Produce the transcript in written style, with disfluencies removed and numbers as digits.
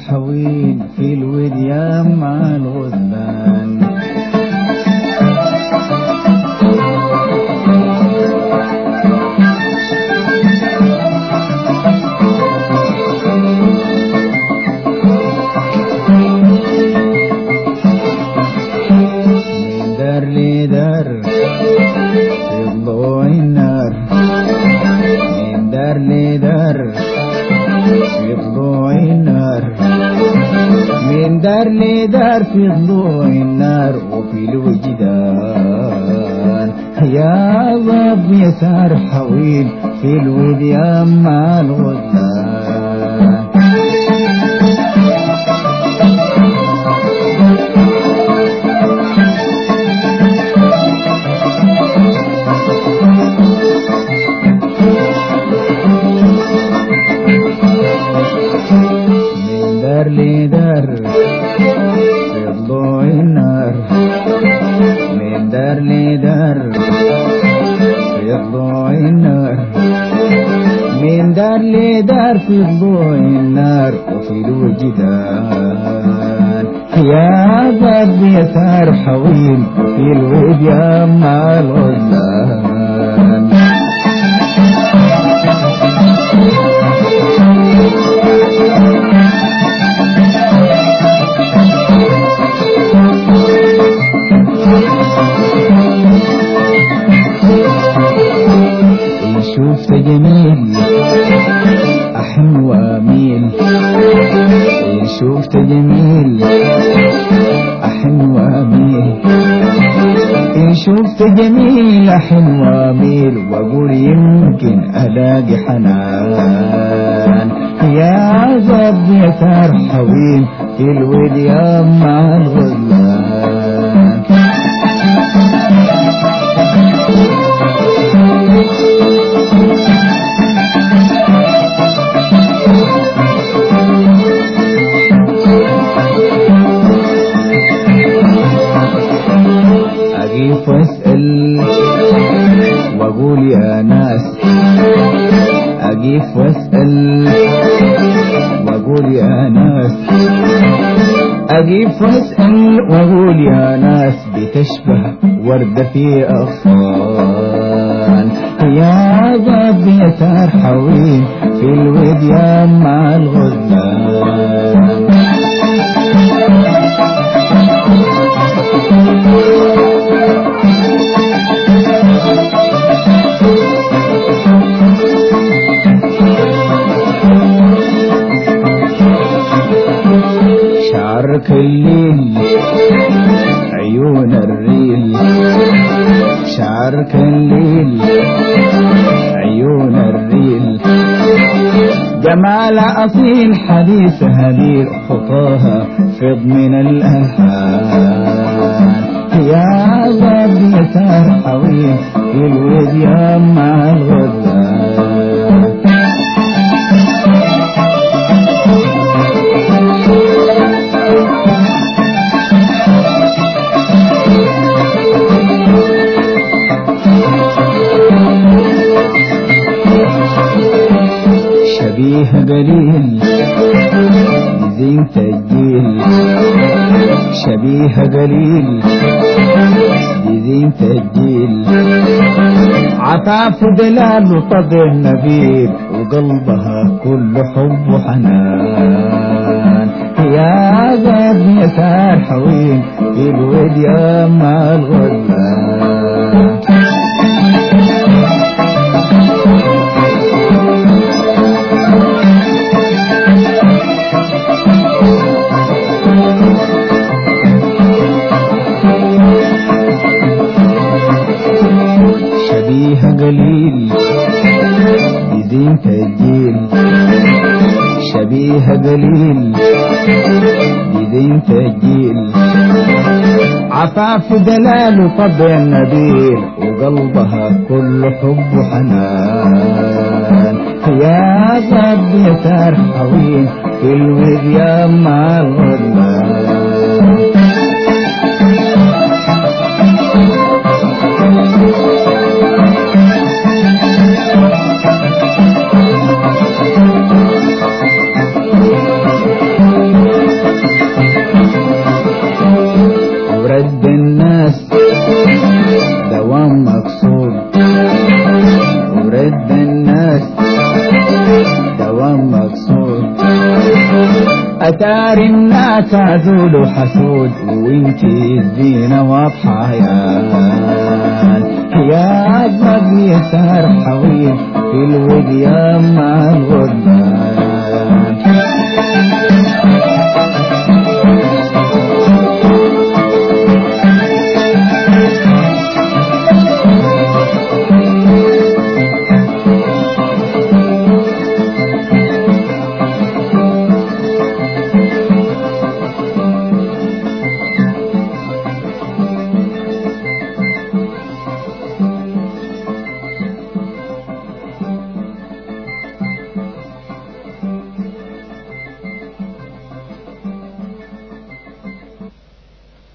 حوين في الوديان مع الغزلان. من دار لدار في ضوء النار، من دار لدار في ضوء النار، من دار لدار في ضوء النار وفي الوجدان. يا ضب يسار حويل في الوديان مع الغزلان. لدار في ضوء النار، من دار لدار في ضوء النار، من دار لدار في ضوء النار وفي الوجدان. يا ضب يسار حويل في الوديان مع الغزلان. شوفت جميل أحن وأميل، شوفت جميل أحن وأميل، شوفت جميل أحن وأميل وأقول يمكن ألاقي حنان. يا ضب يسار حويل في الوديان مع الغزلان. أقف واسأل وأقول يا ناس، أقف واسأل وأقول يا ناس، أقف واسأل وأقول يا ناس بتشبه وردة في أغصان. يا ضب يسار حويل في الوديان مع الغزلان. شعرك الليل عيون الريل، شعرك الليل عيون الريل، جمال أصيل حديث هدير خطاها فض من الألحان. يا ضب يسار حويل في الوديان مع الغزلان. شبيه قليل بزينة الجيل، شبيه قليل بزينة الجيل، عفاف دلال وطبع نبيل وقلبها كل حب وحنان. يا ضب يسار حويل في الوديان مع الغزلان. شبيه قليل بزينة الجيل، شبيه قليل بزينة الجيل، عفاف دلال وطبع نبيل وقلبها كل حب وحنان. يا ضب يسار حويل في الوديان مع الغزلان. ورد الناس دوام مقصود، ورد الناس دوام مقصود. أتاري الناس عزول وحسود وانتي الزينة واضحة يا أجمل يسار حويل في الوديان مع الغدان.